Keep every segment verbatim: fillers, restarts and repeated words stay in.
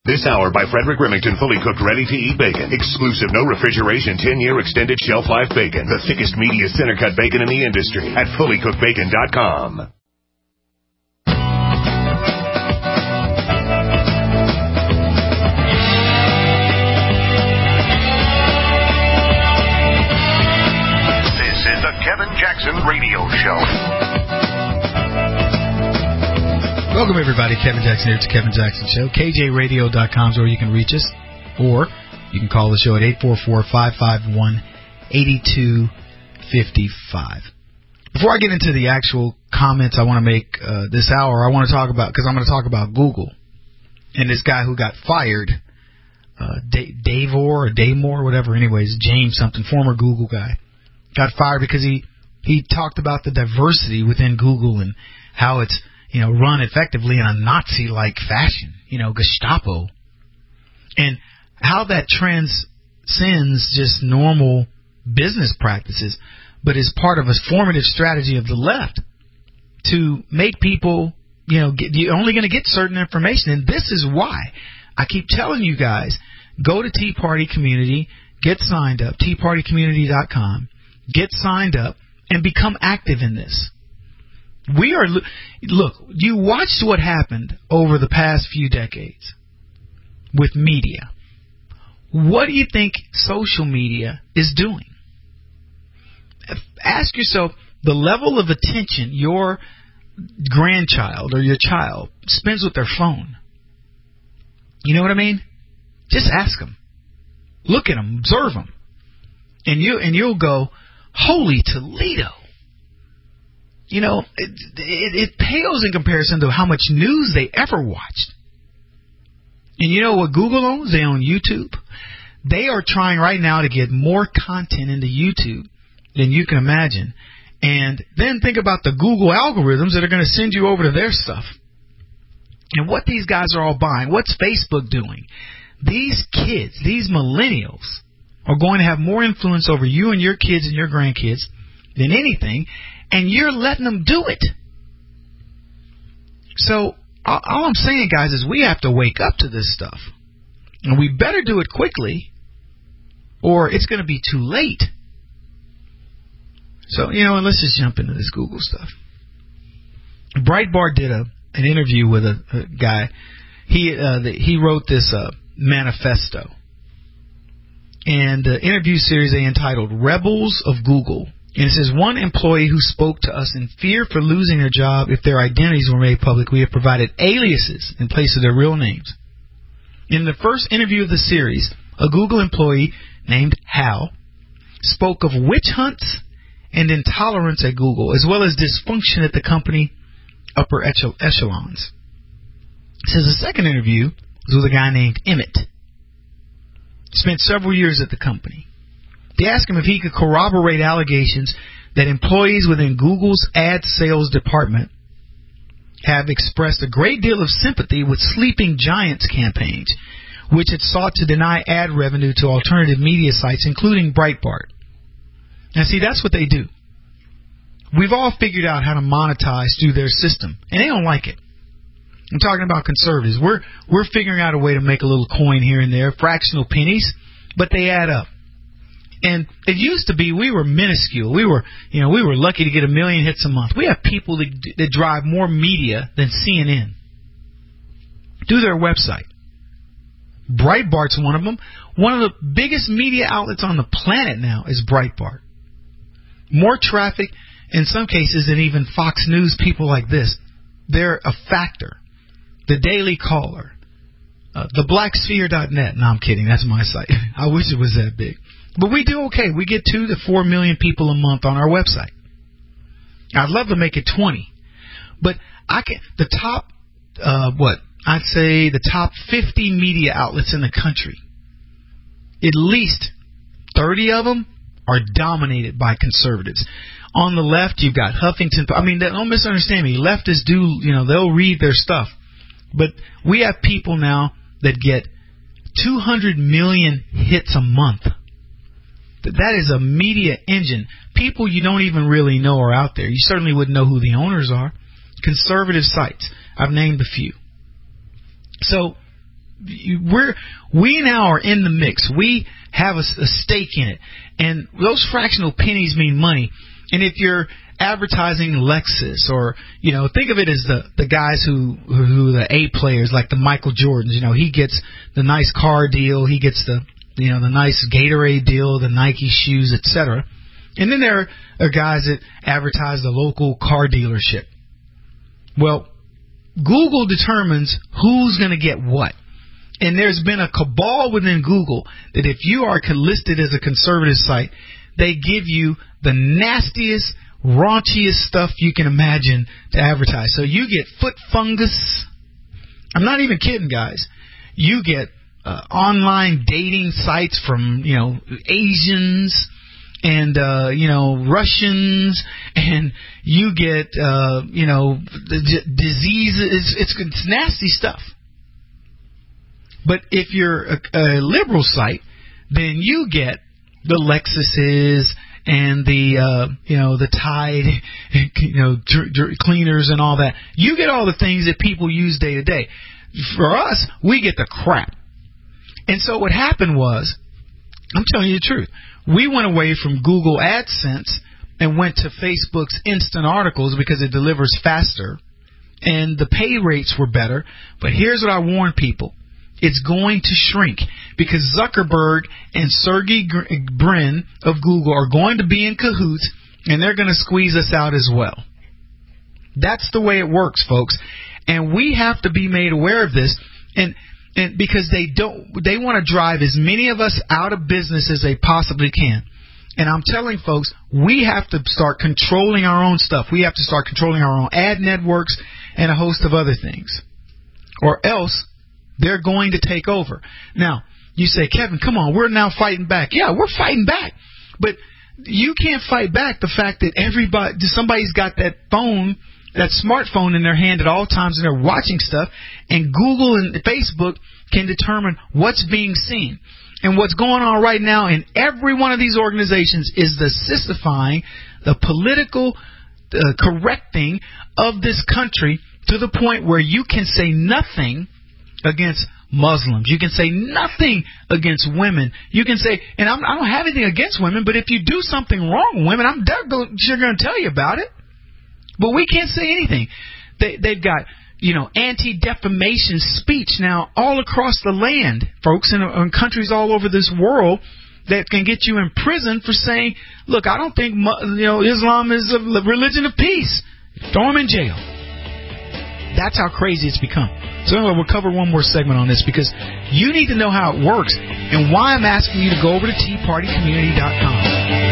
This hour by Frederick Remington, fully cooked, ready-to-eat bacon. Exclusive, no refrigeration, ten-year extended shelf life bacon. The thickest, meatiest, center-cut bacon in the industry at fully cooked bacon dot com. This is the Kevin Jackson Radio Show. Welcome, everybody. Kevin Jackson here. It's the Kevin Jackson Show. K J radio dot com is where you can reach us, or you can call the show at eight four four, five five one, eight two five five. Before I get into the actual comments I want to make uh, this hour, I want to talk about, because I'm going to talk about Google and this guy who got fired, uh, D- Davor or Damore, whatever, anyways, James something, former Google guy, got fired because he, he talked about the diversity within Google and how it's, you know, run effectively in a Nazi-like fashion, you know, Gestapo, and how that transcends just normal business practices, but is part of a formative strategy of the left to make people, you know, get, you're only going to get certain information. And this is why I keep telling you guys, go to Tea Party Community, get signed up, tea party community dot com, get signed up, and become active in this. We are, look, you watched what happened over the past few decades with media. What do you think social media is doing? Ask yourself the level of attention your grandchild or your child spends with their phone. You know what I mean? Just ask them. Look at them. Observe them. And, you, and you'll go, holy Toledo. You know, it, it, it pales in comparison to how much news they ever watched. And you know what Google owns? They own YouTube. They are trying right now to get more content into YouTube than you can imagine. And then think about the Google algorithms that are going to send you over to their stuff. And what these guys are all buying. What's Facebook doing? These kids, these millennials, are going to have more influence over you and your kids and your grandkids than anything. And you're letting them do it. So all I'm saying, guys, is we have to wake up to this stuff. And we better do it quickly, or it's going to be too late. So, you know, and let's just jump into this Google stuff. Breitbart did a an interview with a, a guy. He uh, the, he wrote this uh, manifesto. And the interview series they entitled Rebels of Google. And it says, one employee who spoke to us in fear for losing their job if their identities were made public, we have provided aliases in place of their real names. In the first interview of the series, a Google employee named Hal spoke of witch hunts and intolerance at Google, as well as dysfunction at the company upper echelons. It says the second interview was with a guy named Emmett. Spent several years at the company. They asked him if he could corroborate allegations that employees within Google's ad sales department have expressed a great deal of sympathy with Sleeping Giants campaigns, which had sought to deny ad revenue to alternative media sites, including Breitbart. Now, see, that's what they do. We've all figured out how to monetize through their system, and they don't like it. I'm talking about conservatives. We're we're figuring out a way to make a little coin here and there, fractional pennies, but they add up. And it used to be we were minuscule. We were, you know, we were lucky to get a million hits a month. We have people that, that drive more media than C N N through their website. Breitbart's one of them. One of the biggest media outlets on the planet now is Breitbart. More traffic, in some cases, than even Fox News people like this. They're a factor. The Daily Caller. Uh, the black sphere dot net. No, I'm kidding. That's my site. I wish it was that big. But we do okay. We get two to four million people a month on our website. I'd love to make it twenty. But I can the top, uh, what? I'd say the top fifty media outlets in the country. At least thirty of them are dominated by conservatives. On the left, you've got Huffington. I mean, don't misunderstand me. Leftists do, you know, they'll read their stuff. But we have people now that get two hundred million hits a month. That is a media engine. People you don't even really know are out there. You certainly wouldn't know who the owners are. Conservative sites. I've named a few. So we're we now are in the mix. We have a, a stake in it, and those fractional pennies mean money. And if you're advertising Lexus, or you know, think of it as the the guys who who the A players like the Michael Jordans. You know, he gets the nice car deal, he gets the you know the nice Gatorade deal, the Nike shoes, et cetera. And then there are guys that advertise the local car dealership. Well, Google determines who's going to get what. And there's been a cabal within Google that if you are listed as a conservative site, they give you the nastiest, raunchiest stuff you can imagine to advertise. So you get foot fungus. I'm not even kidding, guys. You get uh, online dating sites from, you know, Asians and, uh, you know, Russians, and you get, uh, you know, d- diseases. It's, it's, it's nasty stuff. But if you're a, a liberal site, then you get the Lexuses and the, uh, you know, the Tide, you know, dr- dr- cleaners and all that. You get all the things that people use day to day. For us, we get the crap. And so what happened was, I'm telling you the truth, we went away from Google AdSense and went to Facebook's Instant Articles because it delivers faster and the pay rates were better. But here's what I warn people. It's going to shrink because Zuckerberg and Sergey Brin of Google are going to be in cahoots, and they're going to squeeze us out as well. That's the way it works, folks. And we have to be made aware of this, and and because they don't, they want to drive as many of us out of business as they possibly can. And I'm telling folks, we have to start controlling our own stuff. We have to start controlling our own ad networks and a host of other things, or else they're going to take over. Now, you say, Kevin, come on, we're now fighting back. Yeah, we're fighting back. But you can't fight back the fact that everybody, somebody's got that phone, that smartphone in their hand at all times, and they're watching stuff, and Google and Facebook can determine what's being seen. And what's going on right now in every one of these organizations is the sissifying, the political uh, correcting of this country to the point where you can say nothing against Muslims. You can say nothing against women. You can say, and I'm, I don't have anything against women, but if you do something wrong with women, I'm sure going to tell you about it. But we can't say anything. They, they've got, you know, anti-defamation speech now all across the land, folks, in, in countries all over this world that can get you in prison for saying, look, I don't think, you know, Islam is a religion of peace. Throw them in jail. That's how crazy it's become. So anyway, we'll cover one more segment on this because you need to know how it works and why I'm asking you to go over to tea party community dot com.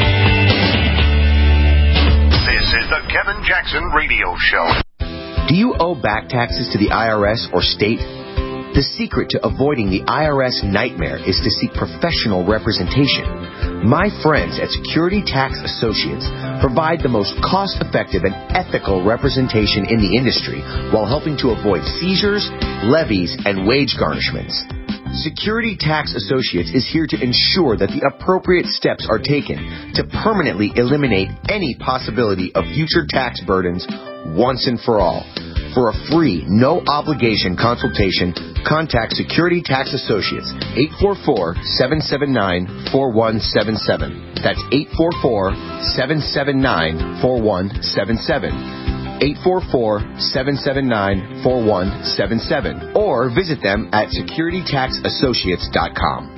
This is the Kevin Jackson Radio Show. Do you owe back taxes to the I R S or state? The secret to avoiding the I R S nightmare is to seek professional representation. My friends at Security Tax Associates provide the most cost-effective and ethical representation in the industry while helping to avoid seizures, levies, and wage garnishments. Security Tax Associates is here to ensure that the appropriate steps are taken to permanently eliminate any possibility of future tax burdens once and for all. For a free, no-obligation consultation, contact Security Tax Associates, eight four four, seven seven nine, four one seven seven. That's eight four four, seven seven nine, four one seven seven. eight four four, seven seven nine, four one seven seven. Or visit them at security tax associates dot com.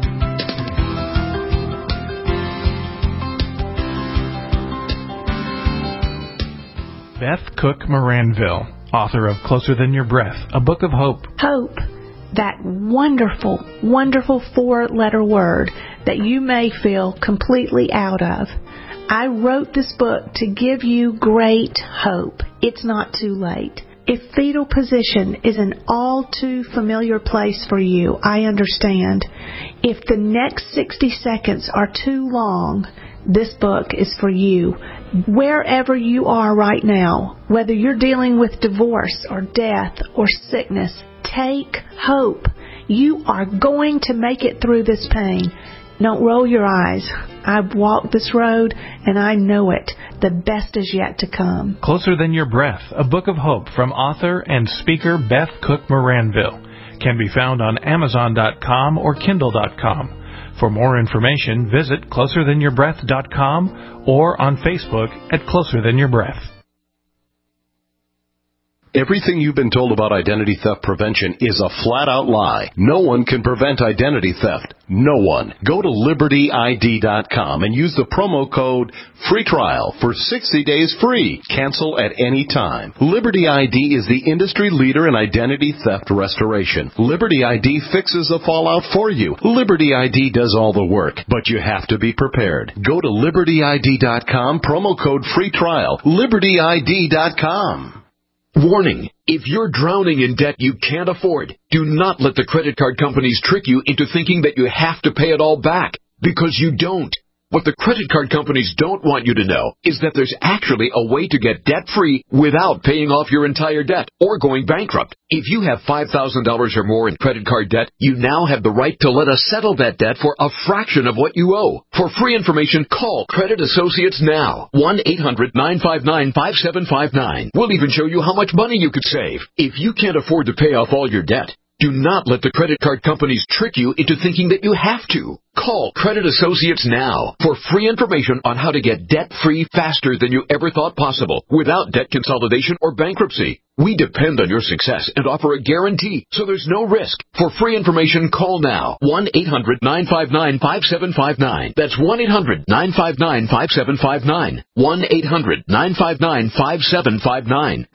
Beth Cook Moranville, author of Closer Than Your Breath, a book of hope. Hope, that wonderful, wonderful four-letter word that you may feel completely out of. I wrote this book to give you great hope. It's not too late. If fetal position is an all too familiar place for you, I understand. If the next sixty seconds are too long, this book is for you. Wherever you are right now, whether you're dealing with divorce or death or sickness, take hope. You are going to make it through this pain. Don't roll your eyes. I've walked this road, and I know it. The best is yet to come. Closer Than Your Breath, a book of hope from author and speaker Beth Cook Moranville. can be found on Amazon dot com or Kindle dot com. For more information, visit closer than your breath dot com or on Facebook at Closer Than Your Breath. Everything you've been told about identity theft prevention is a flat-out lie. No one can prevent identity theft. No one. Go to Liberty I D dot com and use the promo code FREE TRIAL for sixty days free. Cancel at any time. Liberty I D is the industry leader in identity theft restoration. Liberty I D fixes the fallout for you. Liberty I D does all the work, but you have to be prepared. Go to Liberty I D dot com, promo code FREE TRIAL. Liberty I D dot com. Warning, if you're drowning in debt you can't afford, do not let the credit card companies trick you into thinking that you have to pay it all back, because you don't. What the credit card companies don't want you to know is that there's actually a way to get debt-free without paying off your entire debt or going bankrupt. If you have five thousand dollars or more in credit card debt, you now have the right to let us settle that debt for a fraction of what you owe. For free information, call Credit Associates now. one eight hundred nine five nine five seven five nine. We'll even show you how much money you could save. If you can't afford to pay off all your debt, do not let the credit card companies trick you into thinking that you have to. Call Credit Associates now for free information on how to get debt-free faster than you ever thought possible without debt consolidation or bankruptcy. We depend on your success and offer a guarantee, so there's no risk. For free information, call now. one eight hundred nine five nine five seven five nine. That's one eight hundred nine five nine five seven five nine. one eight hundred nine five nine five seven five nine.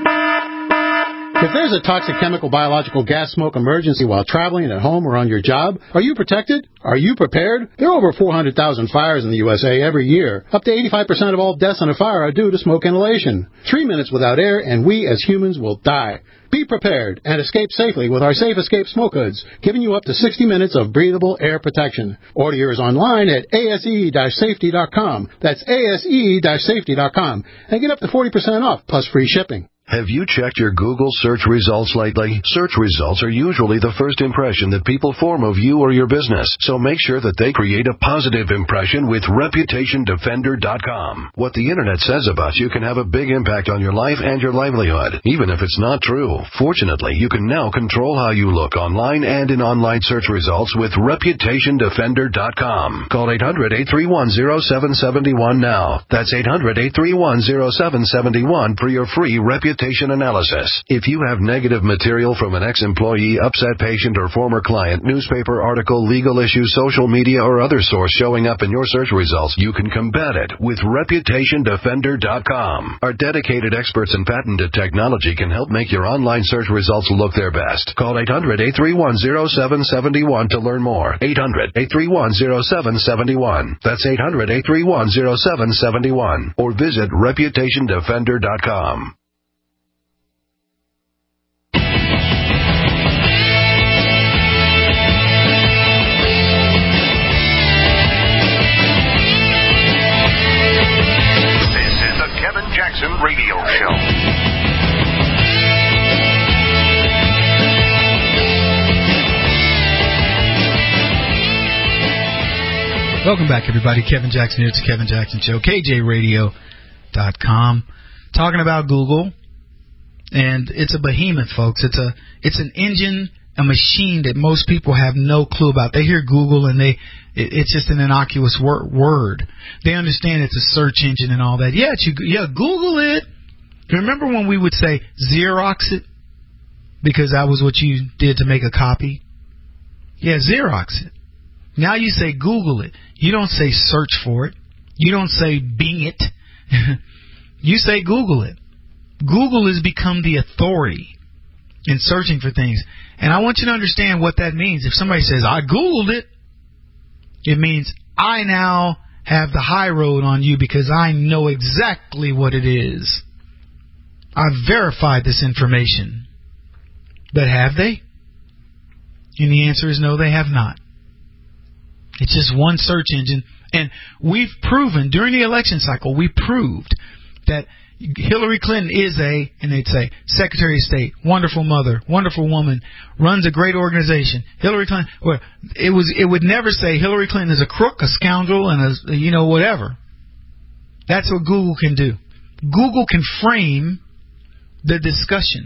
If there's a toxic chemical, biological, gas smoke emergency while traveling at home or on your job, are you protected? Are you prepared? There are over four hundred thousand fires in the U S A every year. Up to eighty-five percent of all deaths in a fire are due to smoke inhalation. Three minutes without air and we as humans will die. Be prepared and escape safely with our Safe Escape Smoke Hoods, giving you up to sixty minutes of breathable air protection. Order yours online at A S E safety dot com. That's A S E safety dot com. And get up to forty percent off plus free shipping. Have you checked your Google search results lately? Search results are usually the first impression that people form of you or your business, so make sure that they create a positive impression with reputation defender dot com. What the Internet says about you can have a big impact on your life and your livelihood, even if it's not true. Fortunately, you can now control how you look online and in online search results with reputation defender dot com. Call eight hundred eight three one zero seven seven one now. That's eight hundred eight three one zero seven seven one for your free reputation analysis. If you have negative material from an ex-employee, upset patient, or former client, newspaper article, legal issue, social media, or other source showing up in your search results, you can combat it with reputation defender dot com. Our dedicated experts in patented technology can help make your online search results look their best. Call eight hundred eight three one zero seven seven one to learn more. eight hundred eight three one zero seven seven one. That's eight hundred eight three one zero seven seven one. Or visit reputation defender dot com. Jackson Radio Show. Welcome back, everybody. Kevin Jackson here. It's the Kevin Jackson Show. K J radio dot com. Talking about Google, and it's a behemoth, folks. It's a it's an engine, a machine that most people have no clue about. They hear Google and they it, it's just an innocuous wor- word. They understand it's a search engine and all that. Yeah, you, yeah, Google it. Remember when we would say Xerox it? Because that was what you did to make a copy? Yeah, Xerox it. Now you say Google it. You don't say search for it. You don't say Bing it. You say Google it. Google has become the authority in searching for things. And I want you to understand what that means. If somebody says, I Googled it, it means I now have the high road on you because I know exactly what it is. I've verified this information. But have they? And the answer is no, they have not. It's just one search engine. And we've proven, during the election cycle, we proved that Hillary Clinton is a, and they'd say, Secretary of State, wonderful mother, wonderful woman, runs a great organization. Hillary Clinton, well, it was, it would never say Hillary Clinton is a crook, a scoundrel, and a, you know, whatever. That's what Google can do. Google can frame the discussion.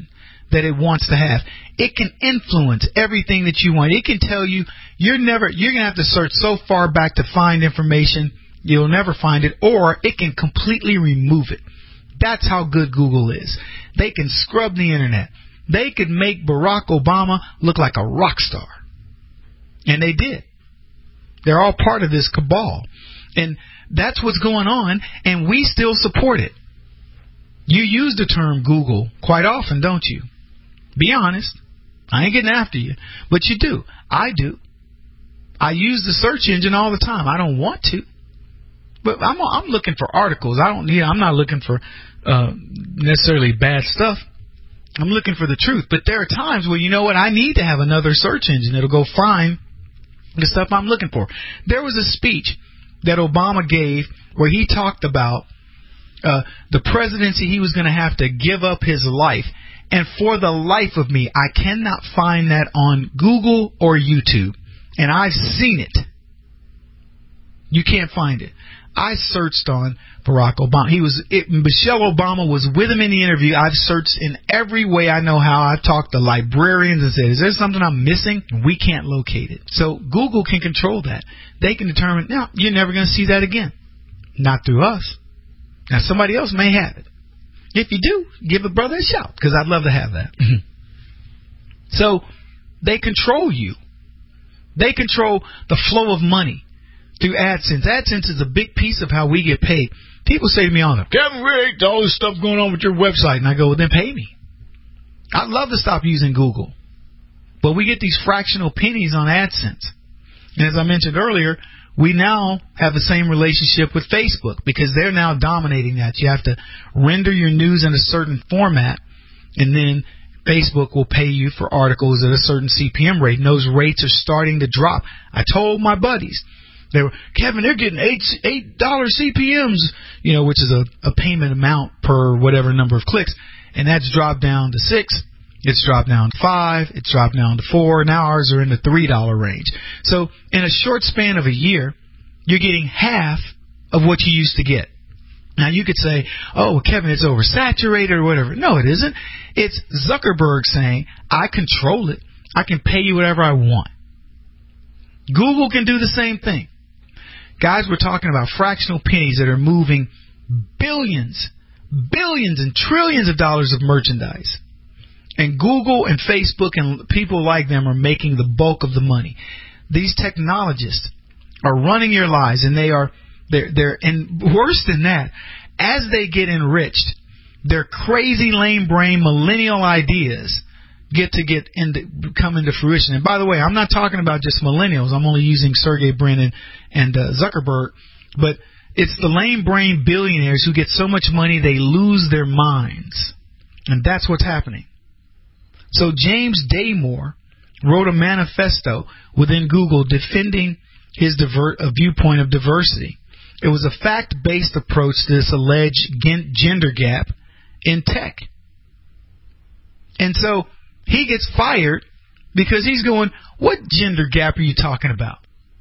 that it wants to have. It can influence everything that you want. It can tell you you're never you're going to have to search so far back to find information you'll never find it, or it can completely remove it. That's how good Google is. They can scrub the internet. They could make Barack Obama look like a rock star. And they did. They're all part of this cabal. And that's what's going on, and we still support it. You use the term Google quite often, don't you? Be honest. I ain't getting after you. But you do. I do. I use the search engine all the time. I don't want to. But I'm I'm looking for articles. I don't. Yeah, I'm not looking for uh, necessarily bad stuff. I'm looking for the truth. But there are times where, you know what, I need to have another search engine that'll go find the stuff I'm looking for. There was a speech that Obama gave where he talked about uh, the presidency. He was going to have to give up his life. And for the life of me, I cannot find that on Google or YouTube. And I've seen it. You can't find it. I searched on Barack Obama. He was it, Michelle Obama was with him in the interview. I've searched in every way I know how. I've talked to librarians and said, is there something I'm missing? We can't locate it. So Google can control that. They can determine, no, you're never going to see that again. Not through us. Now, somebody else may have it. If you do, give a brother a shout, because I'd love to have that. So they control you. They control the flow of money through AdSense. AdSense is a big piece of how we get paid. People say to me all the time, Kevin, Rick, all this stuff going on with your website. And I go, well, then pay me. I'd love to stop using Google. But we get these fractional pennies on AdSense. And as I mentioned earlier, we now have the same relationship with Facebook, because they're now dominating that. You have to render your news in a certain format, and then Facebook will pay you for articles at a certain C P M rate. And those rates are starting to drop. I told my buddies, they were, Kevin, they're getting eight eight dollar C P Ms, you know, which is a, a payment amount per whatever number of clicks, and that's dropped down to six. It's dropped down to five. It's dropped down to four. Now ours are in the three dollar range. So in a short span of a year, you're getting half of what you used to get. Now you could say, oh, Kevin, it's oversaturated or whatever. No, it isn't. It's Zuckerberg saying, I control it. I can pay you whatever I want. Google can do the same thing. Guys, we're talking about fractional pennies that are moving billions, billions and trillions of dollars of merchandise. And Google and Facebook and people like them are making the bulk of the money. These technologists are running your lives, and they are, they're, they're, and worse than that, as they get enriched, their crazy, lame brain millennial ideas get to get into, come into fruition. And by the way, I'm not talking about just millennials. I'm only using Sergey Brin and, and uh, Zuckerberg, but it's the lame brain billionaires who get so much money they lose their minds. And that's what's happening. So James Damore wrote a manifesto within Google defending his diver- a viewpoint of diversity. It was a fact-based approach to this alleged gen- gender gap in tech. And so he gets fired because he's going, what gender gap are you talking about?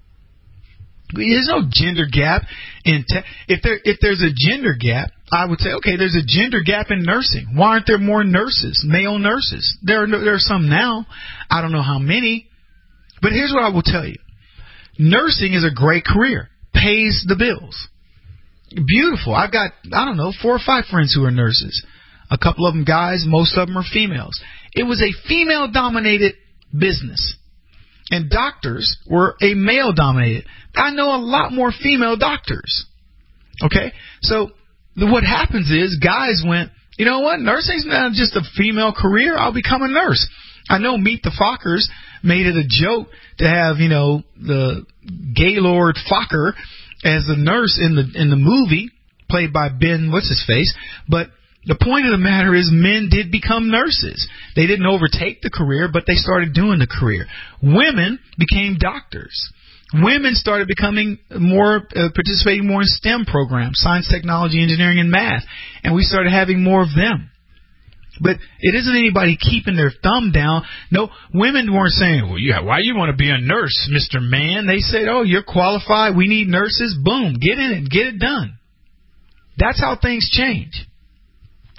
There's no gender gap in tech. If there if there's a gender gap, I would say, okay, there's a gender gap in nursing. Why aren't there more nurses, male nurses? There are, no, there are some now. I don't know how many. But here's what I will tell you. Nursing is a great career. Pays the bills. Beautiful. I've got, I don't know, four or five friends who are nurses. A couple of them guys. Most of them are females. It was a female-dominated business. And doctors were a male-dominated. I know a lot more female doctors. Okay? So what happens is guys went, you know what? Nursing's not just a female career. I'll become a nurse. I know Meet the Fockers made it a joke to have, you know, the Gaylord Fokker as the nurse in the in the movie, played by Ben what's-his-face. But the point of the matter is men did become nurses. They didn't overtake the career, but they started doing the career. Women became doctors. Women started becoming more, uh, participating more in STEM programs, science, technology, engineering, and math. And we started having more of them. But it isn't anybody keeping their thumb down. No, women weren't saying, well, yeah, why you want to be a nurse, Mister Man? They said, oh, you're qualified. We need nurses. Boom, get in it, get it done. That's how things change.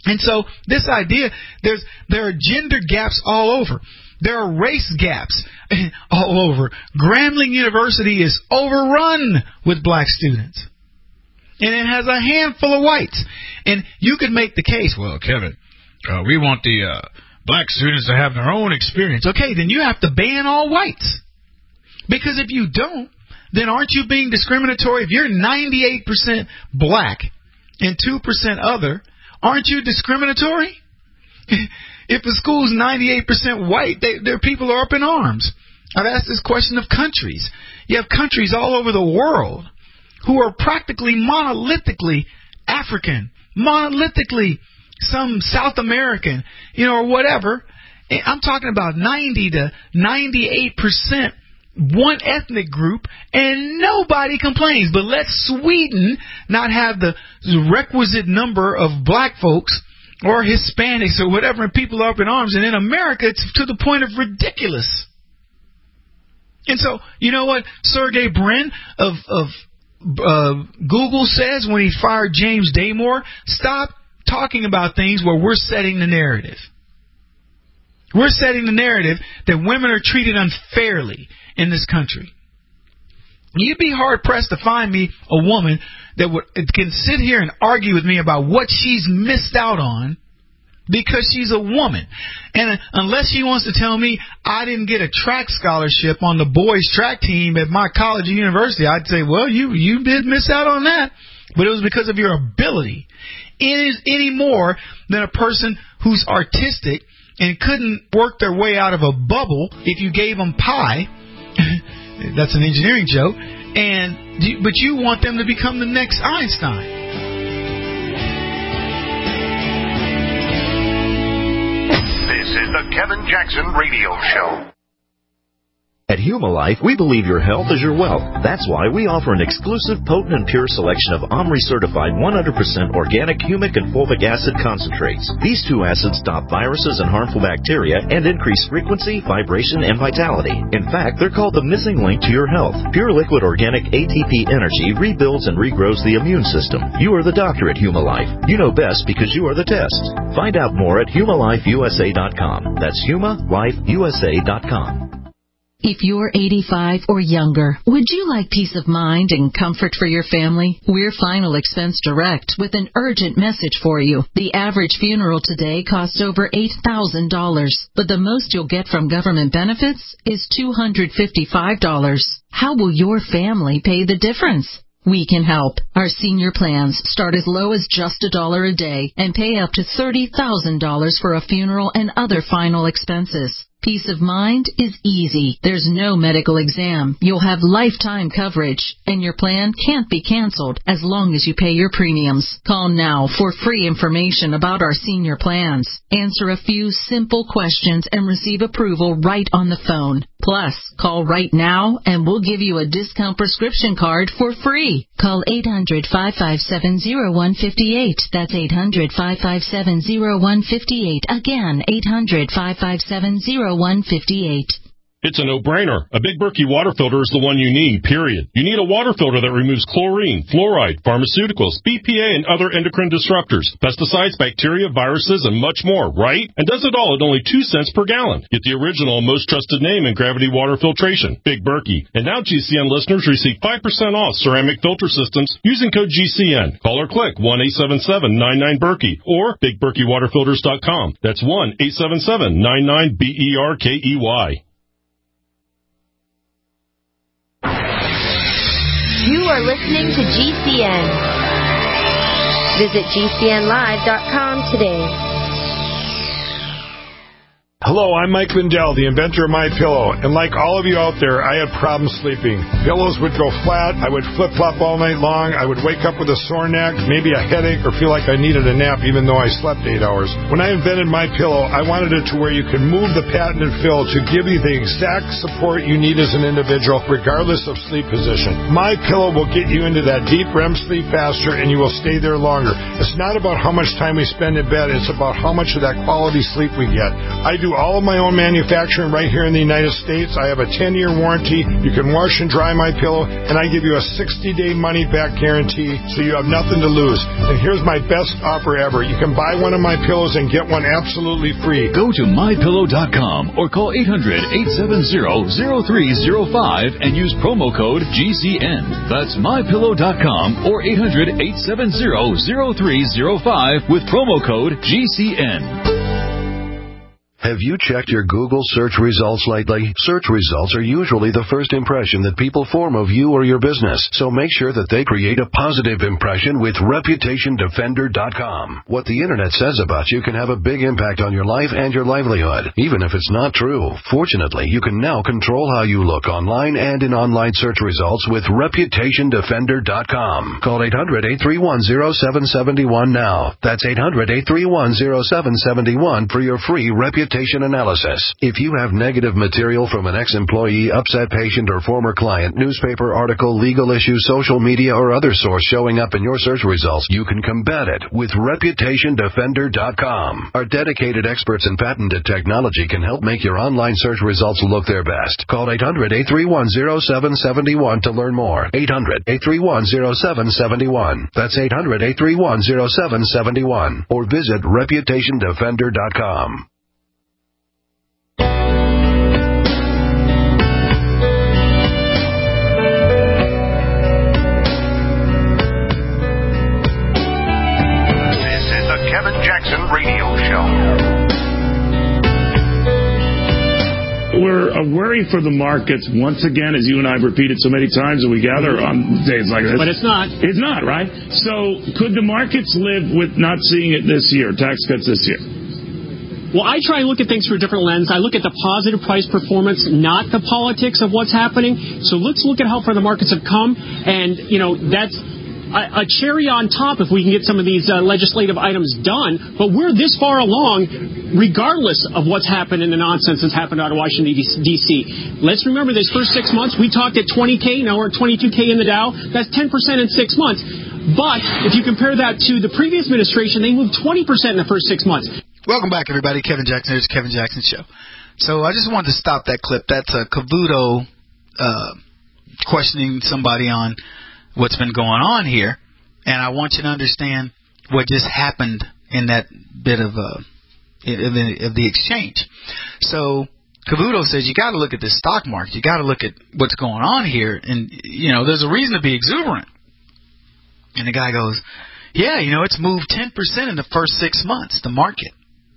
And so this idea, there's there are gender gaps all over. There are race gaps all over. Grambling University is overrun with black students. And it has a handful of whites. And you could make the case, well, Kevin, uh, we want the uh, black students to have their own experience. Okay, then you have to ban all whites. Because if you don't, then aren't you being discriminatory? If you're ninety-eight percent black and two percent other, aren't you discriminatory? If the school's ninety-eight percent white, they, their people are up in arms. I've asked this question of countries. You have countries all over the world who are practically monolithically African, monolithically some South American, you know, or whatever. I'm talking about ninety to ninety-eight percent one ethnic group, and nobody complains. But let Sweden not have the requisite number of black folks or Hispanics or whatever, and people are up in arms. And in America, it's to the point of ridiculous. And so, you know what Sergey Brin of, of uh, Google says when he fired James Damore? Stop talking about things where we're setting the narrative. We're setting the narrative that women are treated unfairly in this country. You'd be hard-pressed to find me a woman that would, can sit here and argue with me about what she's missed out on because she's a woman. And unless she wants to tell me I didn't get a track scholarship on the boys' track team at my college or university, I'd say, well, you, you did miss out on that. But it was because of your ability. It is any more than a person who's artistic and couldn't work their way out of a bubble if you gave them pie. That's an engineering joke. And but you want them to become the next Einstein. This is the Kevin Jackson Radio Show. At Humalife, we believe your health is your wealth. That's why we offer an exclusive, potent, and pure selection of OMRI-certified one hundred percent organic humic and fulvic acid concentrates. These two acids stop viruses and harmful bacteria and increase frequency, vibration, and vitality. In fact, they're called the missing link to your health. Pure liquid organic A T P energy rebuilds and regrows the immune system. You are the doctor at Humalife. You know best because you are the test. Find out more at Humalife U S A dot com. That's Humalife U S A dot com. If you're eighty-five or younger, would you like peace of mind and comfort for your family? We're Final Expense Direct with an urgent message for you. The average funeral today costs over eight thousand dollars, but the most you'll get from government benefits is two hundred fifty-five dollars. How will your family pay the difference? We can help. Our senior plans start as low as just a dollar a day and pay up to thirty thousand dollars for a funeral and other final expenses. Peace of mind is easy. There's no medical exam. You'll have lifetime coverage, and your plan can't be canceled as long as you pay your premiums. Call now for free information about our senior plans. Answer a few simple questions and receive approval right on the phone. Plus, call right now and we'll give you a discount prescription card for free. Call eight hundred, five five seven, zero one five eight. That's eight hundred, five five seven, zero one five eight. Again, eight hundred, five five seven, zero one five eight. It's a no-brainer. A Big Berkey water filter is the one you need, period. You need a water filter that removes chlorine, fluoride, pharmaceuticals, B P A, and other endocrine disruptors, pesticides, bacteria, viruses, and much more, right? And does it all at only two cents per gallon. Get the original and most trusted name in gravity water filtration, Big Berkey. And now G C N listeners receive five percent off ceramic filter systems using code G C N. Call or click one eight seven seven, nine nine, Berkey or big berkey water filters dot com. That's one eight seven seven, nine nine, B E R K E Y. You are listening to G C N. Visit G C N live dot com today. Hello, I'm Mike Lindell, the inventor of MyPillow, and like all of you out there, I had problems sleeping. Pillows would go flat, I would flip-flop all night long, I would wake up with a sore neck, maybe a headache, or feel like I needed a nap even though I slept eight hours. When I invented MyPillow, I wanted it to where you can move the patented fill to give you the exact support you need as an individual, regardless of sleep position. MyPillow will get you into that deep R E M sleep faster, and you will stay there longer. It's not about how much time we spend in bed, it's about how much of that quality sleep we get. I do do all of my own manufacturing right here in the United States. I have a ten-year warranty. You can wash and dry my pillow, and I give you a sixty-day money-back guarantee, so you have nothing to lose. And here's my best offer ever. You can buy one of my pillows and get one absolutely free. Go to my pillow dot com or call eight hundred, eight seven zero, zero three zero five and use promo code G C N. That's my pillow dot com or eight hundred, eight seven zero, zero three zero five with promo code G C N. Have you checked your Google search results lately? Search results are usually the first impression that people form of you or your business, so make sure that they create a positive impression with reputation defender dot com. What the Internet says about you can have a big impact on your life and your livelihood, even if it's not true. Fortunately, you can now control how you look online and in online search results with reputation defender dot com. Call eight hundred, eight three one, zero seven seven one now. That's eight hundred, eight three one, zero seven seven one for your free reputation analysis. If you have negative material from an ex-employee, upset patient, or former client, newspaper article, legal issue, social media, or other source showing up in your search results, you can combat it with reputation defender dot com. Our dedicated experts in patented technology can help make your online search results look their best. Call eight hundred, eight three one, zero seven seven one to learn more. eight hundred, eight three one, zero seven seven one. That's eight hundred, eight three one, zero seven seven one. Or visit reputation defender dot com. Kevin Jackson Radio Show. We're uh, worried for the markets once again, as you and I have repeated so many times, and we gather on days like this. But it's not. It's not, right? So could the markets live with not seeing it this year, tax cuts this year? Well, I try and look at things through a different lens. I look at the positive price performance, not the politics of what's happening. So let's look at how far the markets have come. And, you know, that's a cherry on top if we can get some of these uh, legislative items done. But we're this far along, regardless of what's happened and the nonsense that's happened out of Washington, D C Let's remember this first six months, we talked at twenty K, now we're at twenty-two K in the Dow. That's ten percent in six months. But if you compare that to the previous administration, they moved twenty percent in the first six months. Welcome back, everybody. Kevin Jackson. There's Kevin Jackson Show. So I just wanted to stop that clip. That's a Cavuto uh, questioning somebody on what's been going on here, and I want you to understand what just happened in that bit of uh, of the, of the exchange. So Cavuto says you got to look at the stock market. You got to look at what's going on here, and you know there's a reason to be exuberant. And the guy goes, "Yeah, you know it's moved ten percent in the first six months, the market.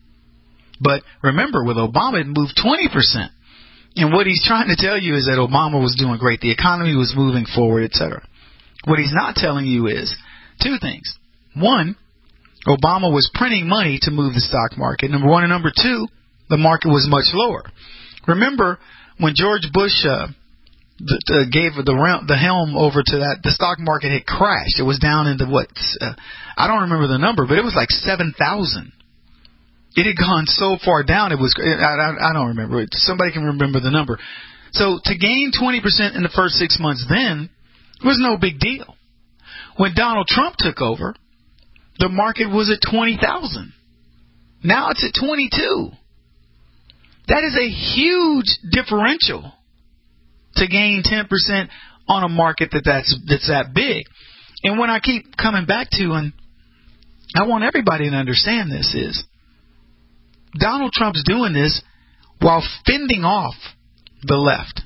But remember, with Obama, it moved twenty percent." And what he's trying to tell you is that Obama was doing great, the economy was moving forward, et cetera. What he's not telling you is two things. One, Obama was printing money to move the stock market. Number one. And number two, the market was much lower. Remember when George Bush uh, the, uh, gave the the helm over to that, the stock market had crashed. It was down into what? Uh, I don't remember the number, but it was like seven thousand. It had gone so far down, it was, I, I, I don't remember. Somebody can remember the number. So to gain twenty percent in the first six months then was no big deal. When Donald Trump took over, the market was at twenty thousand. Now it's at twenty-two. That is a huge differential to gain ten percent on a market that that's, that's that big. And when I keep coming back to, and I want everybody to understand this, is Donald Trump's doing this while fending off the left.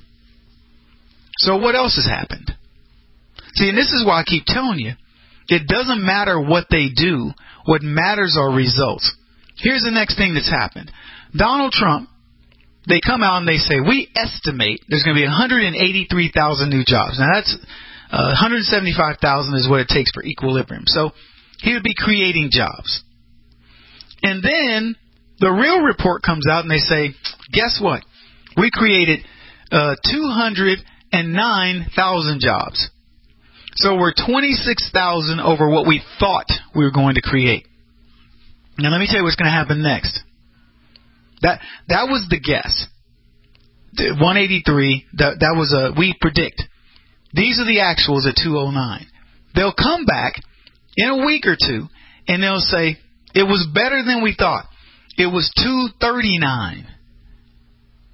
So what else has happened? See, and this is why I keep telling you, it doesn't matter what they do. What matters are results. Here's the next thing that's happened. Donald Trump, they come out and they say, we estimate there's going to be one hundred eighty-three thousand new jobs. Now, that's uh, one hundred seventy-five thousand is what it takes for equilibrium. So he would be creating jobs. And then the real report comes out and they say, guess what? We created uh, two hundred nine thousand jobs. So we're twenty-six thousand over what we thought we were going to create. Now let me tell you what's going to happen next. That that was the guess. one eighty-three, that, that was a, we predict. These are the actuals at two oh nine. They'll come back in a week or two and they'll say, it was better than we thought. It was two thirty-nine.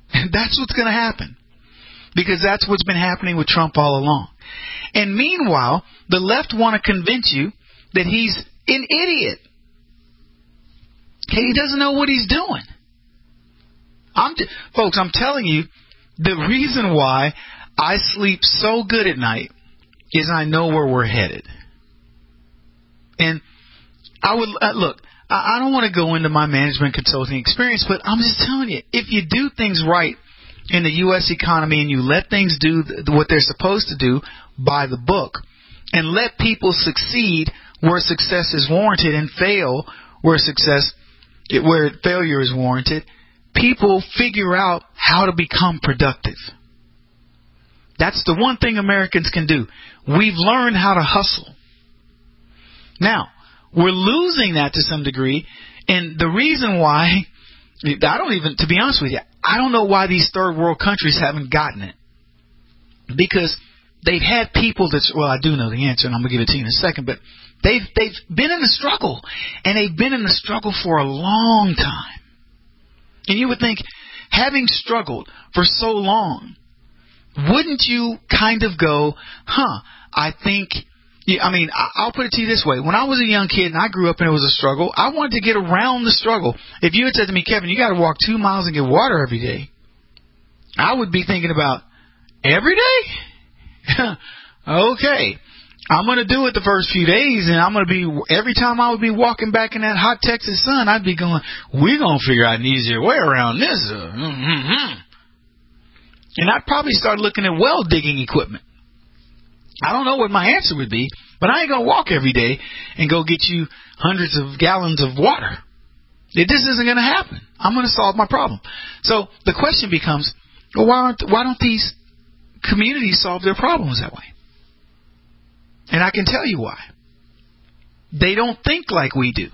That's what's going to happen. Because that's what's been happening with Trump all along. And meanwhile, the left want to convince you that he's an idiot. Okay, he doesn't know what he's doing. I'm t- folks, I'm telling you, the reason why I sleep so good at night is I know where we're headed. And I would, uh, look, I, I don't want to go into my management consulting experience, but I'm just telling you, if you do things right in the U S economy and you let things do th- what they're supposed to do by the book and let people succeed where success is warranted and fail where success, where failure is warranted, people figure out how to become productive. That's the one thing Americans can do. We've learned how to hustle. Now, we're losing that to some degree, and the reason why, I don't even, to be honest with you, I don't know why these third world countries haven't gotten it. Because they've had people that's, well, I do know the answer, and I'm going to give it to you in a second, but they've, they've been in the struggle, and they've been in the struggle for a long time. And you would think, having struggled for so long, wouldn't you kind of go, huh, I think, I mean, I'll put it to you this way. When I was a young kid and I grew up and it was a struggle, I wanted to get around the struggle. If you had said to me, Kevin, you got to walk two miles and get water every day, I would be thinking about, every day? Okay. I'm going to do it the first few days, and I'm going to be, every time I would be walking back in that hot Texas sun, I'd be going, we're going to figure out an easier way around this. Mm-hmm. And I'd probably start looking at well digging equipment. I don't know what my answer would be, but I ain't going to walk every day and go get you hundreds of gallons of water. It just isn't going to happen. I'm going to solve my problem. So the question becomes, well, why aren't, why don't these communities solve their problems that way? And I can tell you why. They don't think like we do.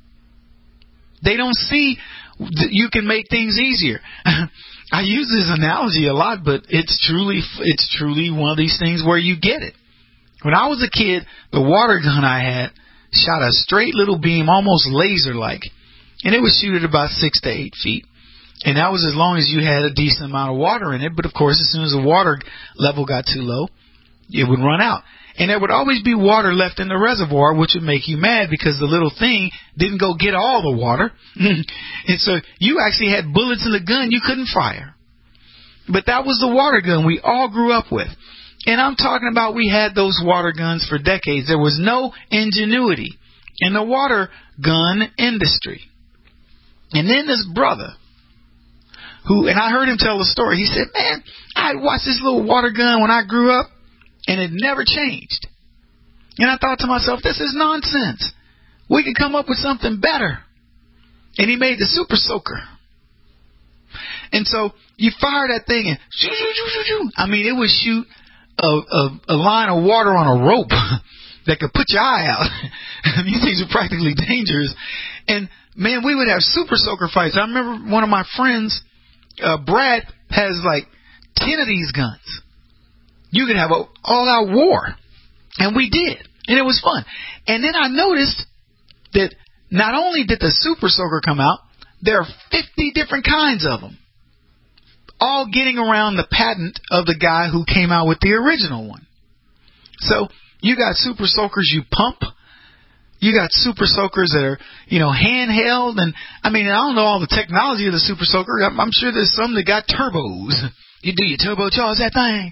They don't see that you can make things easier. I use this analogy a lot, but it's truly it's truly one of these things where you get it. When I was a kid, the water gun I had shot a straight little beam, almost laser-like, and it would shoot at about six to eight feet. And that was as long as you had a decent amount of water in it. But, of course, as soon as the water level got too low, it would run out. And there would always be water left in the reservoir, which would make you mad because the little thing didn't go get all the water. And so you actually had bullets in the gun you couldn't fire. But that was the water gun we all grew up with. And I'm talking about we had those water guns for decades. There was no ingenuity in the water gun industry. And then this brother, who, and I heard him tell the story, he said, man, I watched this little water gun when I grew up, and it never changed. And I thought to myself, this is nonsense. We could come up with something better. And he made the Super Soaker. And so you fire that thing and shoo, shoo, shoo, shoo, shoo. I mean, it would shoot a, a, a line of water on a rope that could put your eye out. These things are practically dangerous. And, man, we would have Super Soaker fights. I remember one of my friends, uh, Brad, has like ten of these guns. You could have an all-out war. And we did. And it was fun. And then I noticed that not only did the Super Soaker come out, there are fifty different kinds of them. All getting around the patent of the guy who came out with the original one. So you got Super Soakers you pump. You got Super Soakers that are, you know, handheld. And, I mean, I don't know all the technology of the Super Soaker. I'm, I'm sure there's some that got turbos. You do your turbocharge that thing.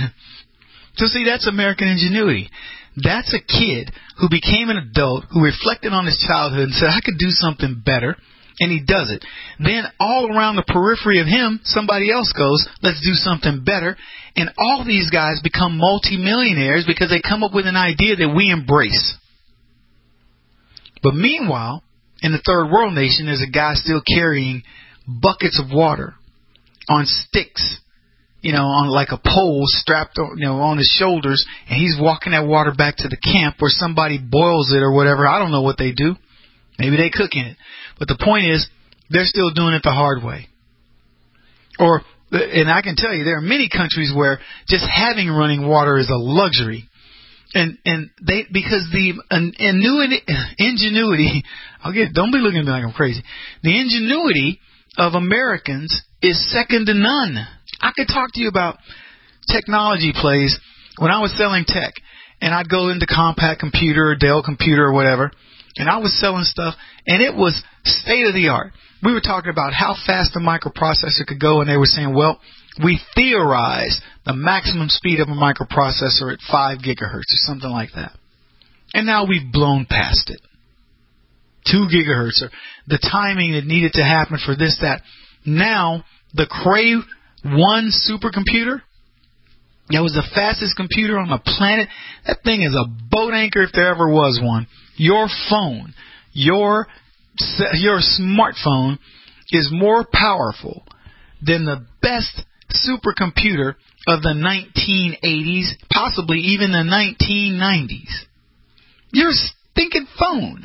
So see, that's American ingenuity. That's a kid who became an adult, who reflected on his childhood and said, I could do something better. And he does it. Then all around the periphery of him, somebody else goes, let's do something better. And all these guys become multimillionaires because they come up with an idea that we embrace. But meanwhile, in the third world nation, there's a guy still carrying buckets of water on sticks, you know, on like a pole strapped on, you know, on his shoulders, and he's walking that water back to the camp where somebody boils it or whatever. I don't know what they do. Maybe they cook in it. But the point is, they're still doing it the hard way. Or, and I can tell you, there are many countries where just having running water is a luxury. And and they because the ingenuity, ingenuity, I'll get, don't be looking at me like I'm crazy. The ingenuity of Americans is second to none. I could talk to you about technology plays when I was selling tech, and I'd go into Compaq Computer or Dell Computer or whatever, and I was selling stuff, and it was state of the art. We were talking about how fast the microprocessor could go, and they were saying, well, we theorize the maximum speed of a microprocessor at five gigahertz or something like that. And now we've blown past it. Two gigahertz, or the timing that needed to happen for this, that. Now, the Cray one supercomputer, that was the fastest computer on the planet. That thing is a boat anchor if there ever was one. Your phone, your your smartphone is more powerful than the best supercomputer of the nineteen eighties, possibly even the nineteen nineties. Your stinking phone.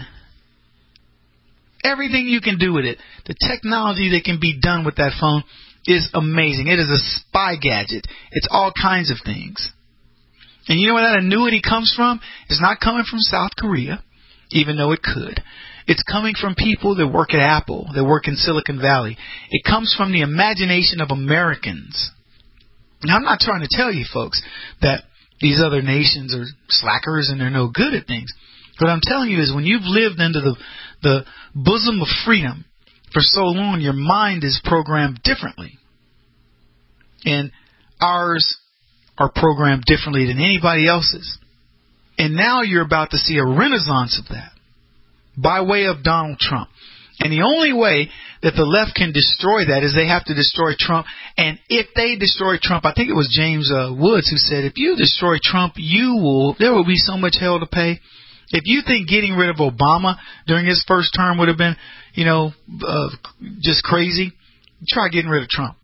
Everything you can do with it, the technology that can be done with that phone is amazing. It is a spy gadget. It's all kinds of things. And you know where that annuity comes from? It's not coming from South Korea, even though it could. It's coming from people that work at Apple, that work in Silicon Valley. It comes from the imagination of Americans. Now, I'm not trying to tell you folks that these other nations are slackers and they're no good at things. What I'm telling you is when you've lived under the, the bosom of freedom for so long, your mind is programmed differently. And ours are programmed differently than anybody else's. And now you're about to see a renaissance of that by way of Donald Trump. And the only way that the left can destroy that is they have to destroy Trump. And if they destroy Trump, I think it was James uh, Woods who said, if you destroy Trump, you will, there will be so much hell to pay. If you think getting rid of Obama during his first term would have been, you know, uh, just crazy, try getting rid of Trump.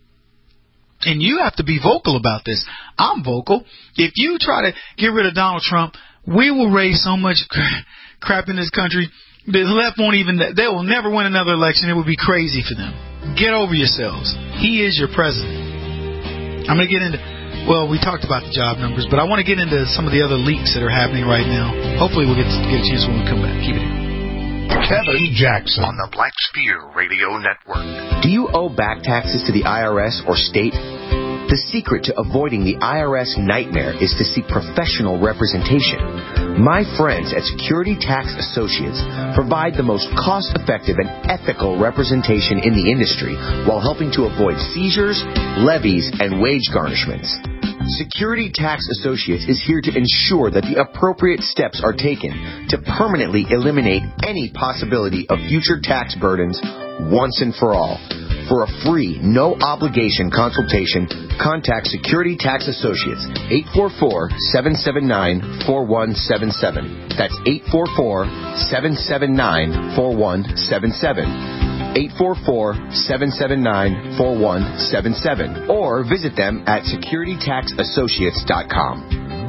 And you have to be vocal about this. I'm vocal. If you try to get rid of Donald Trump, we will raise so much crap in this country. The left won't even, they will never win another election. It would be crazy for them. Get over yourselves. He is your president. I'm going to get into, well, we talked about the job numbers, but I want to get into some of the other leaks that are happening right now. Hopefully we'll get, to, get a chance when we come back. Keep it here. Kevin Jackson on the Black Spear Radio Network. Do you owe back taxes to the I R S or state? The secret to avoiding the I R S nightmare is to seek professional representation. My friends at Security Tax Associates provide the most cost-effective and ethical representation in the industry while helping to avoid seizures, levies, and wage garnishments. Security Tax Associates is here to ensure that the appropriate steps are taken to permanently eliminate any possibility of future tax burdens once and for all. For a free, no-obligation consultation, contact Security Tax Associates, eight four four, seven seven nine, four one seven seven. That's eight four four, seven seven nine, four one seven seven. eight four four, seven seven nine, four one seven seven. Or visit them at security tax associates dot com.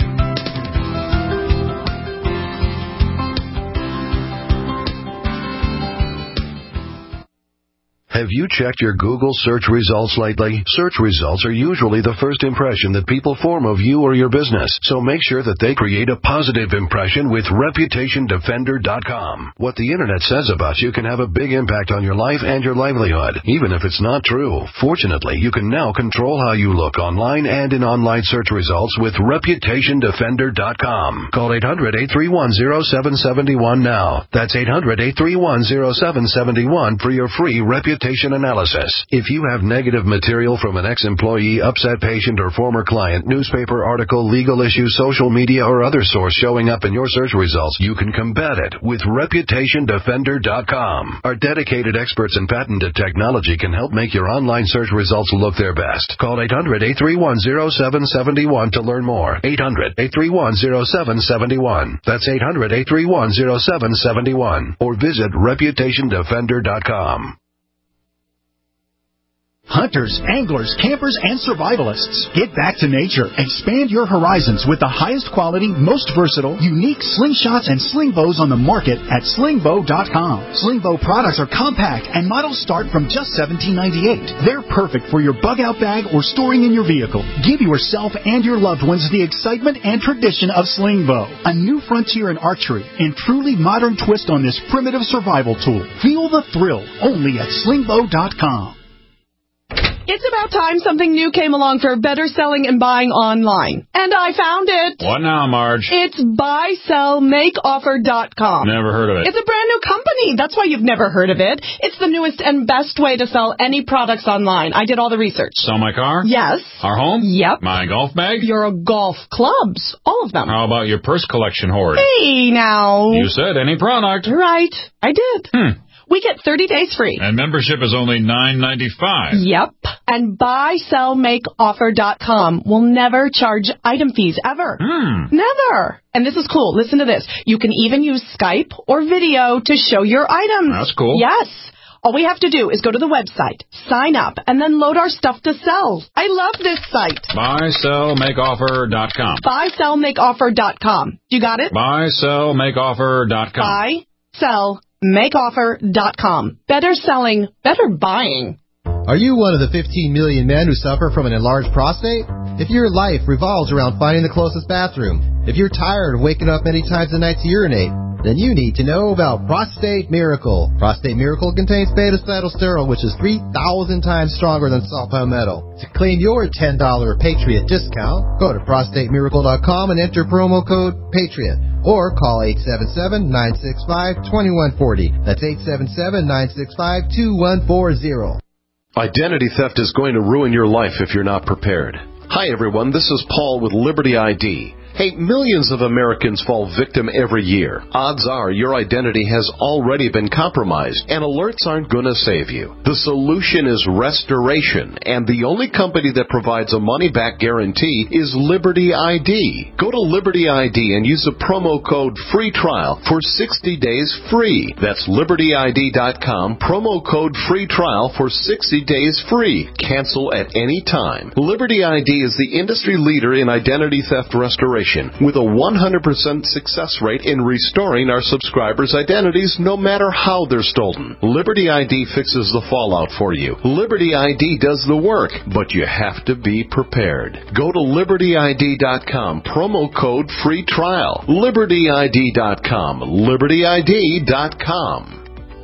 Have you checked your Google search results lately? Search results are usually the first impression that people form of you or your business, so make sure that they create a positive impression with reputation defender dot com. What the Internet says about you can have a big impact on your life and your livelihood, even if it's not true. Fortunately, you can now control how you look online and in online search results with reputation defender dot com. Call eight hundred, eight three one, zero seven seven one now. That's eight hundred, eight three one, zero seven seven one for your free reputation analysis. If you have negative material from an ex-employee, upset patient, or former client, newspaper article, legal issue, social media, or other source showing up in your search results, you can combat it with reputation defender dot com. Our dedicated experts in patented technology can help make your online search results look their best. Call eight hundred, eight three one, zero seven seven one to learn more. eight hundred, eight three one, zero seven seven one. That's eight hundred, eight three one, zero seven seven one. Or visit reputation defender dot com. hunters, anglers, campers, and survivalists. Get back to nature. Expand your horizons with the highest quality, most versatile, unique slingshots and sling bows on the market at sling bow dot com. Sling bow products are compact and models start from just seventeen ninety-eight. They're perfect for your bug out bag or storing in your vehicle. Give yourself and your loved ones the excitement and tradition of sling bow. A new frontier in archery and truly modern twist on this primitive survival tool. Feel the thrill only at sling bow dot com. It's about time something new came along for better selling and buying online. And I found it. What now, Marge? It's buy sell make offer dot com. Never heard of it. It's a brand new company. That's why you've never heard of it. It's the newest and best way to sell any products online. I did all the research. Sell my car? Yes. Our home? Yep. My golf bag? Your golf clubs. All of them. How about your purse collection hoard? Hey, now. You said any product. Right. I did. Hmm. We get thirty days free. And membership is only nine ninety-five. Yep. And buy sell make offer dot com will never charge item fees, ever. Hmm. Never. And this is cool. Listen to this. You can even use Skype or video to show your items. That's cool. Yes. All we have to do is go to the website, sign up, and then load our stuff to sell. I love this site. buy sell make offer dot com. buy sell make offer dot com. You got it? buy sell make offer dot com. buy sell make offer dot com. Better selling, better buying. Are you one of the fifteen million men who suffer from an enlarged prostate? If your life revolves around finding the closest bathroom, if you're tired of waking up many times a night to urinate, then you need to know about Prostate Miracle. Prostate Miracle contains beta-cytosterol, which is three thousand times stronger than saw palmetto. To claim your ten dollars Patriot discount, go to prostate miracle dot com and enter promo code Patriot. Or call eight seven seven, nine six five, two one four zero. That's eight seven seven, nine six five, two one four zero. Identity theft is going to ruin your life if you're not prepared. Hi everyone, this is Paul with Liberty I D. Hey, millions of Americans fall victim every year. Odds are your identity has already been compromised, and alerts aren't going to save you. The solution is restoration, and the only company that provides a money-back guarantee is Liberty I D. Go to Liberty I D and use the promo code FREE TRIAL for sixty days free. That's liberty I D dot com, promo code FREE TRIAL for sixty days free. Cancel at any time. Liberty I D is the industry leader in identity theft restoration, with a one hundred percent success rate in restoring our subscribers' identities no matter how they're stolen. Liberty I D fixes the fallout for you. Liberty I D does the work, but you have to be prepared. Go to liberty I D dot com, promo code FREE TRIAL. liberty I D dot com, liberty I D dot com.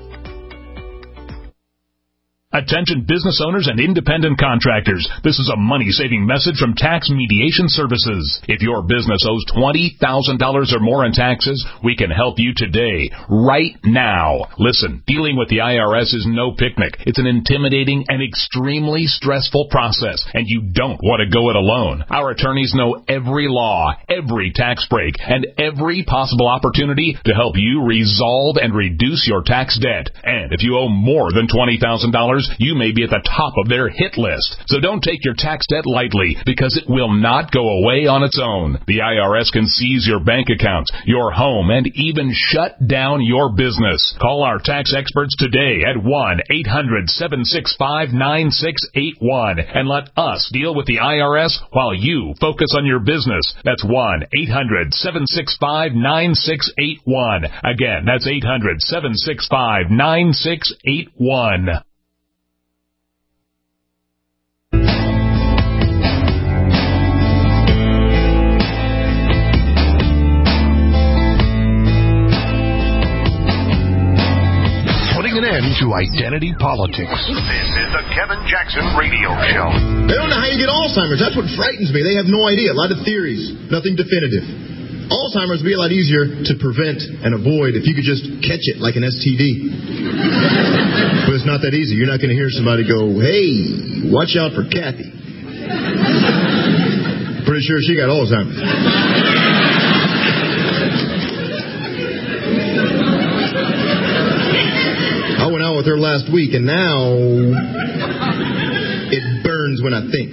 Attention business owners and independent contractors. This is a money-saving message from Tax Mediation Services. If your business owes twenty thousand dollars or more in taxes, we can help you today, right now. Listen, dealing with the I R S is no picnic. It's an intimidating and extremely stressful process, and you don't want to go it alone. Our attorneys know every law, every tax break, and every possible opportunity to help you resolve and reduce your tax debt. And if you owe more than twenty thousand dollars, you may be at the top of their hit list. So don't take your tax debt lightly, because it will not go away on its own. The I R S can seize your bank accounts, your home, and even shut down your business. Call our tax experts today at one eight hundred, seven six five, nine six eight one and let us deal with the I R S while you focus on your business. That's one eight hundred, seven six five, nine six eight one. Again, that's eight hundred, seven six five, nine six eight one. End to identity politics. This is the Kevin Jackson Radio Show. They don't know how you get Alzheimer's. That's what frightens me. They have no idea. A lot of theories, nothing definitive. Alzheimer's would be a lot easier to prevent and avoid if you could just catch it like an S T D. But it's not that easy. You're not going to hear somebody go, hey, watch out for Kathy. Pretty sure she got Alzheimer's. I went out with her last week, and now it burns when I think.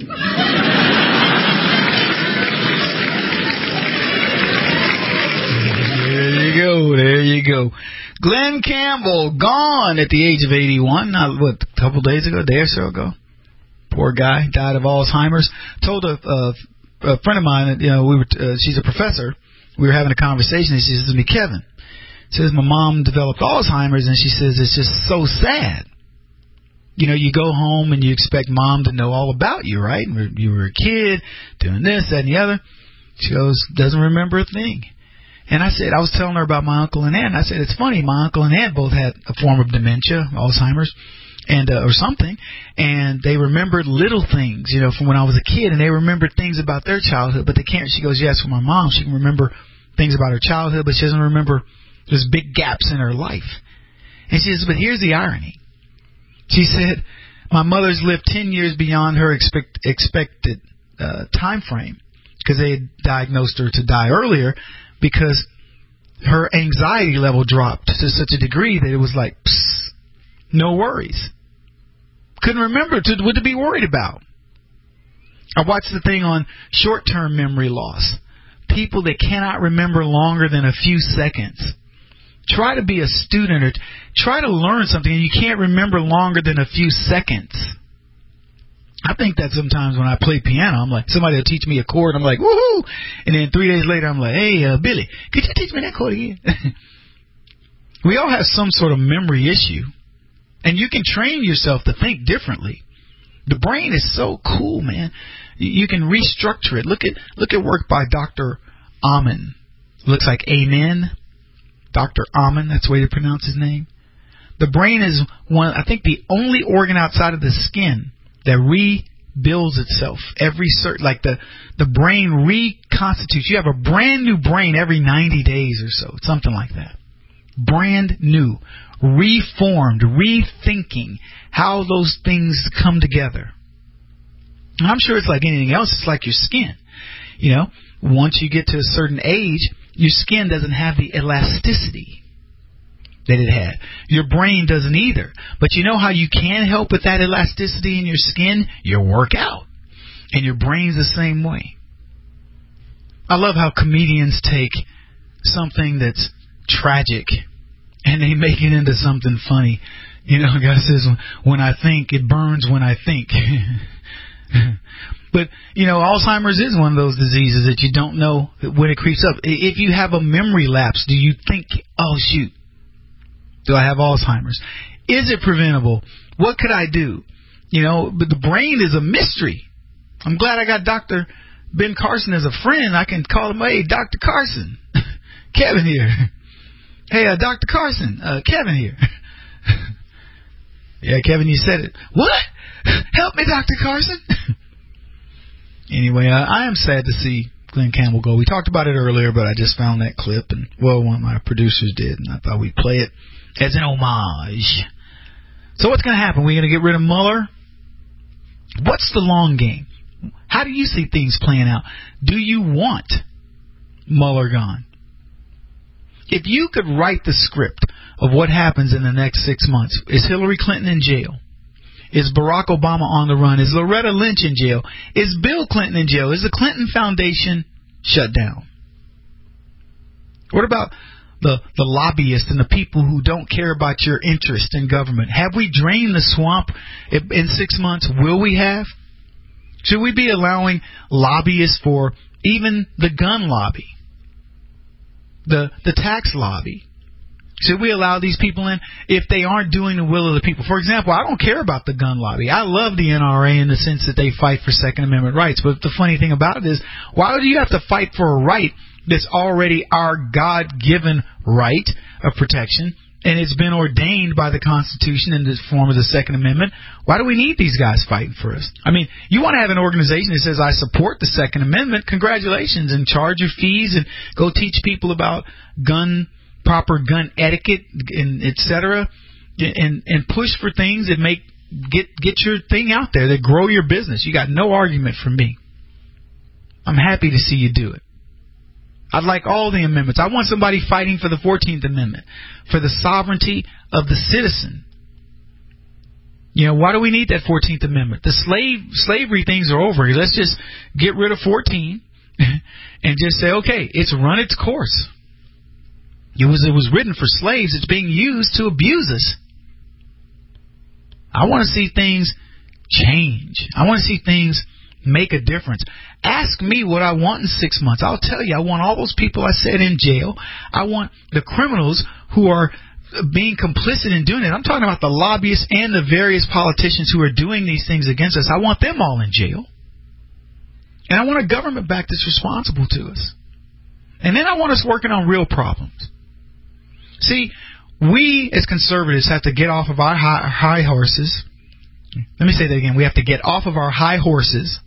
There you go. There you go. Glenn Campbell, gone at the age of eighty-one. Not, what, a couple days ago, a day or so ago? Poor guy, died of Alzheimer's. Told a, a, a friend of mine, you know, we were. Uh, she's a professor. We were having a conversation, and she says to me, Kevin, says my mom developed Alzheimer's, and she says it's just so sad. You know, you go home and you expect mom to know all about you, right? You were a kid doing this, that, and the other. She goes, doesn't remember a thing. And I said, I was telling her about my uncle and aunt. I said, it's funny, my uncle and aunt both had a form of dementia, Alzheimer's, and uh, or something, and they remembered little things, you know, from when I was a kid, and they remembered things about their childhood, but they can't. She goes, yes, for my mom, she can remember things about her childhood, but she doesn't remember there's big gaps in her life. And she says, but here's the irony. She said, my mother's lived ten years beyond her expect, expected uh, time frame because they had diagnosed her to die earlier because her anxiety level dropped to such a degree that it was like, psst, no worries. Couldn't remember to, what to be worried about. I watched the thing on short-term memory loss. People that cannot remember longer than a few seconds. Try to be a student or try to learn something and you can't remember longer than a few seconds. I think that sometimes when I play piano, I'm like, somebody will teach me a chord, I'm like, woohoo! And then three days later, I'm like, hey, uh, Billy, could you teach me that chord again? We all have some sort of memory issue. And you can train yourself to think differently. The brain is so cool, man. You can restructure it. Look at look at work by Doctor Amen. Looks like Amen. Doctor Amen, that's the way to pronounce his name. The brain is one, I think, the only organ outside of the skin that rebuilds itself every certain, like the the brain reconstitutes. You have a brand new brain every ninety days or so, something like that. Brand new, reformed, rethinking how those things come together. And I'm sure it's like anything else. It's like your skin. You know, once you get to a certain age, your skin doesn't have the elasticity that it had. Your brain doesn't either. But you know how you can help with that elasticity in your skin? You work out. And your brain's the same way. I love how comedians take something that's tragic and they make it into something funny. You know, God says, when I think, it burns when I think. But, you know, Alzheimer's is one of those diseases that you don't know when it creeps up. If you have a memory lapse, do you think, oh, shoot, do I have Alzheimer's? Is it preventable? What could I do? You know, but the brain is a mystery. I'm glad I got Doctor Ben Carson as a friend. I can call him, hey, Doctor Carson, Kevin here. Hey, uh, Doctor Carson, uh, Kevin here. Yeah, Kevin, you said it. What? Help me, Doctor Carson. Anyway, uh, I am sad to see Glenn Campbell go. We talked about it earlier, but I just found that clip, and well, one of my producers did, and I thought we'd play it as an homage. So what's going to happen? We're going to get rid of Mueller? What's the long game? How do you see things playing out? Do you want Mueller gone? If you could write the script of what happens in the next six months, is Hillary Clinton in jail? Is Barack Obama on the run? Is Loretta Lynch in jail? Is Bill Clinton in jail? Is the Clinton Foundation shut down? What about the, the lobbyists and the people who don't care about your interest in government? Have we drained the swamp in six months? Will we have? Should we be allowing lobbyists for even the gun lobby, the the tax lobby? Should we allow these people in if they aren't doing the will of the people? For example, I don't care about the gun lobby. I love the N R A in the sense that they fight for Second Amendment rights. But the funny thing about it is, why do you have to fight for a right that's already our God-given right of protection, and it's been ordained by the Constitution in the form of the Second Amendment? Why do we need these guys fighting for us? I mean, you want to have an organization that says, I support the Second Amendment, congratulations, and charge your fees and go teach people about gun proper gun etiquette and et cetera, and and push for things that make get get your thing out there, that grow your business. You got no argument from me. I'm happy to see you do it. I'd like all the amendments. I want somebody fighting for the fourteenth Amendment, for the sovereignty of the citizen. You know, why do we need that fourteenth Amendment? The slave slavery things are over. Let's just get rid of fourteen and just say, okay, it's run its course. It was it was written for slaves. It's being used to abuse us. I want to see things change. I want to see things make a difference. Ask me what I want in six months. I'll tell you, I want all those people I said in jail. I want the criminals who are being complicit in doing it. I'm talking about the lobbyists and the various politicians who are doing these things against us. I want them all in jail. And I want a government back that's responsible to us. And then I want us working on real problems. See, we as conservatives have to get off of our high, high horses. Let me say that again. We have to get off of our high horses.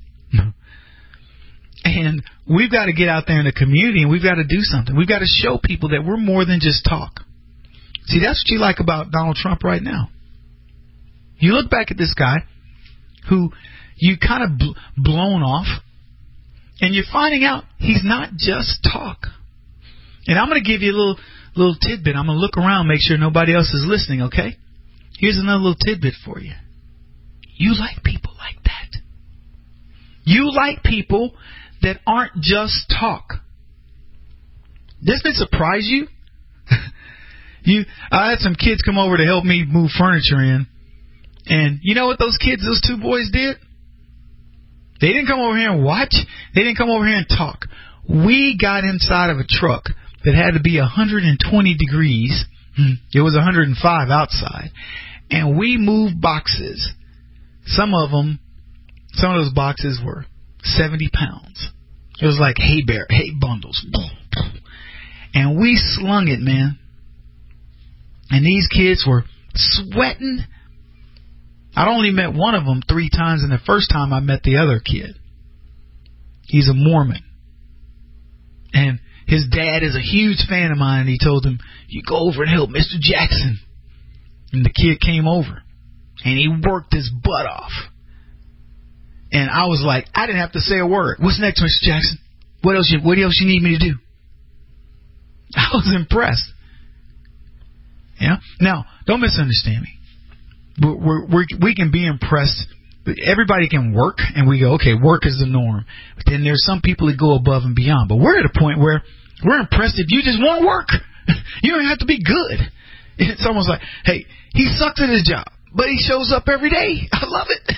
And we've got to get out there in the community and we've got to do something. We've got to show people that we're more than just talk. See, that's what you like about Donald Trump right now. You look back at this guy who you kind of bl- blown off, and you're finding out he's not just talk. And I'm going to give you a little little tidbit. I'm going to look around, make sure nobody else is listening, okay? Here's another little tidbit for you. You like people like that. You like people that aren't just talk. Doesn't it surprise you? You, I had some kids come over to help me move furniture in, and you know what those kids, those two boys did? They didn't come over here and watch. They didn't come over here and talk. We got inside of a truck that had to be one hundred twenty degrees. It was one hundred five outside, and we moved boxes. Some of them, some of those boxes were seventy pounds. It was like hay bear, hay bundles, and we slung it, man. And these kids were sweating. I'd only met one of them three times, and the first time I met the other kid. He's a Mormon. And his dad is a huge fan of mine, and he told him, you go over and help Mister Jackson. And the kid came over, and he worked his butt off. And I was like, I didn't have to say a word. What's next, Mister Jackson? What else you, what else you need me to do? I was impressed. Yeah. Now, don't misunderstand me. We're, we're, we can be impressed. Everybody can work, and we go, okay, work is the norm. But then there's some people that go above and beyond. But we're at a point where we're impressed if you just want to work. You don't have to be good. It's almost like, hey, he sucks at his job, but he shows up every day. I love it.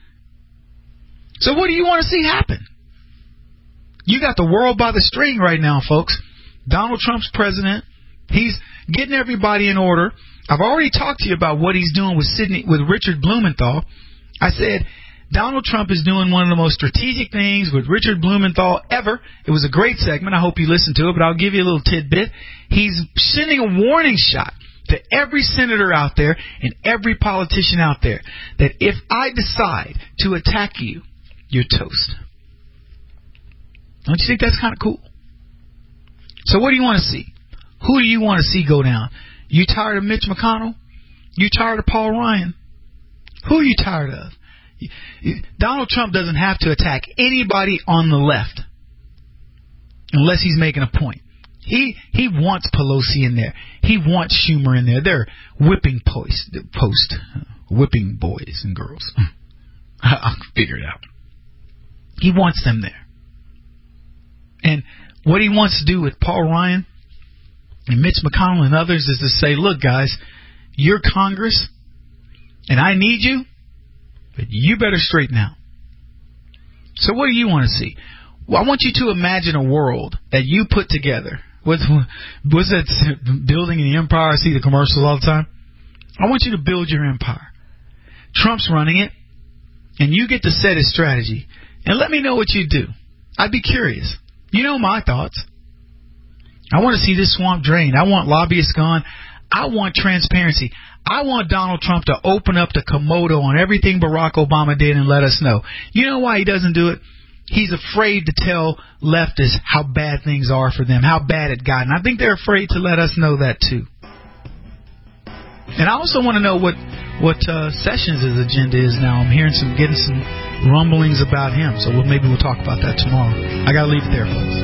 So what do you want to see happen? You got the world by the string right now, folks. Donald Trump's president. He's getting everybody in order. I've already talked to you about what he's doing with Sidney, with Richard Blumenthal. I said Donald Trump is doing one of the most strategic things with Richard Blumenthal ever. It was a great segment. I hope you listened to it, but I'll give you a little tidbit. He's sending a warning shot to every senator out there and every politician out there that if I decide to attack you, you're toast. Don't you think that's kind of cool? So what do you want to see? Who do you want to see go down? You tired of Mitch McConnell? You tired of Paul Ryan? Who are you tired of? Donald Trump doesn't have to attack anybody on the left unless he's making a point. He he wants Pelosi in there. He wants Schumer in there. They're whipping post, post whipping boys and girls. I'll figure it out. He wants them there. And what he wants to do with Paul Ryan and Mitch McConnell and others is to say, look, guys, you're Congress, and I need you, but you better straighten out. So what do you want to see? Well, I want you to imagine a world that you put together. What's, what's that building in the empire? I see the commercials all the time. I want you to build your empire. Trump's running it, and you get to set his strategy. And let me know what you do. I'd be curious. You know my thoughts. I want to see this swamp drained. I want lobbyists gone. I want transparency. I want Donald Trump to open up the Komodo on everything Barack Obama did and let us know. You know why he doesn't do it? He's afraid to tell leftists how bad things are for them, how bad it got. And I think they're afraid to let us know that, too. And I also want to know what, what uh, Sessions' agenda is now. I'm hearing some, getting some rumblings about him. So we'll, maybe we'll talk about that tomorrow. I got to leave it there, folks.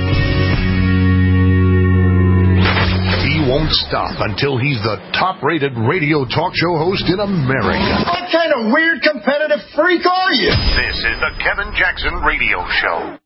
He won't stop until he's the top-rated radio talk show host in America. What kind of weird competitive freak are you? This is the Kevin Jackson Radio Show.